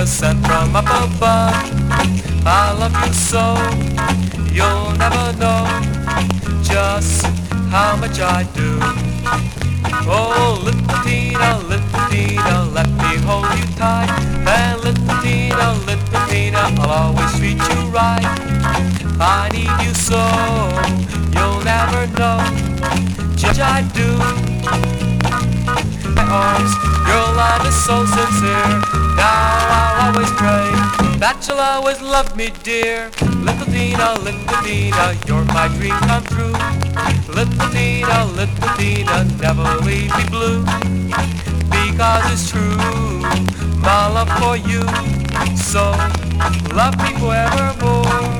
kiss sent from up above. I love you so, you'll never know just how much I do. Oh, little Tina, let me hold you tight. And little Tina, I'll always treat you right. I need you so, you'll never know just I do. My arms, your love is so sincere. Now I'll always pray that you'll always love me, dear. Little Tina, you're my dream come true. Little Tina, never leave me blue. Because it's true, my love for you. So, love me forevermore.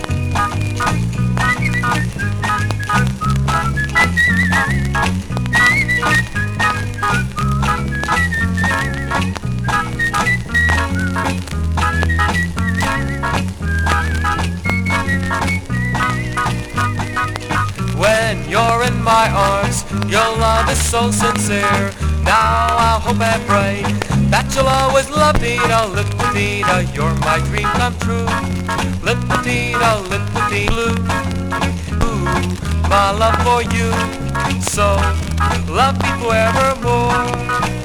When you're in my arms, your love is so sincere. Now I hope and pray that you'll always love me. Now, little Tina, you're my dream come true. Little Tina, blue. Ooh, my love for you. So, love me forevermore.